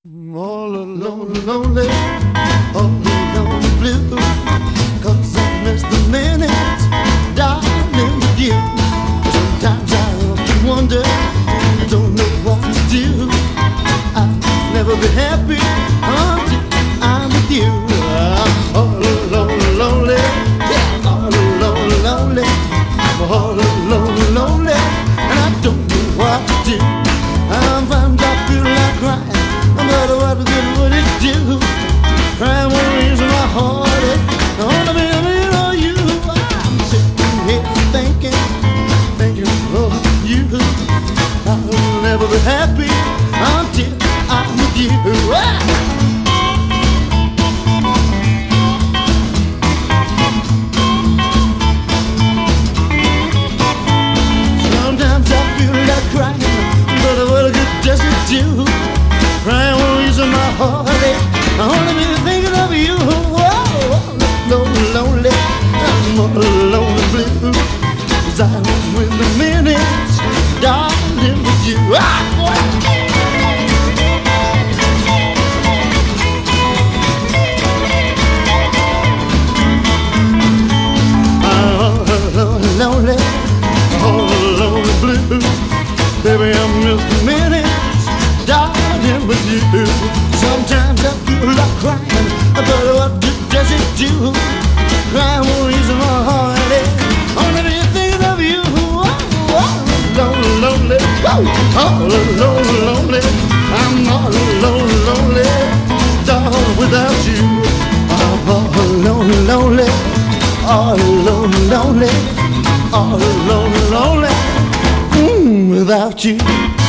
All alone, lonely, all alone, blue. 'Cause I miss the minutes, darling, with you. Sometimes I often wonder, I don't know what to do. I'll never be happy until I'm with you. I'm all alone, lonely, yeah, all alone, lonely. I'm all alone, lonely, and I don't know what to do. I'm found I feel like crying. No matter what good would it do? Crying won't raise my heart. Only me or you. I'm sitting here thinking of you. I'll never be happy until I'm with you. Sometimes I feel like crying, but what good does it do? Crying won't ease my heartache. I only be thinking of you. Whoa, lonely, I'm all alone and blue. 'Cause I don't win the minutes, darling, with you. I'm all alone and lonely, all alone and blue. Baby, I miss the minutes, darling, with you. Sometimes I feel like crying, but what good does it do? Crying won't ease my heartache. Only be thinking of you. Lonely, lonely, all alone, lonely. I'm all alone, lonely, darling, without you. I'm all alone, lonely, all alone, lonely, all alone, lonely, without you.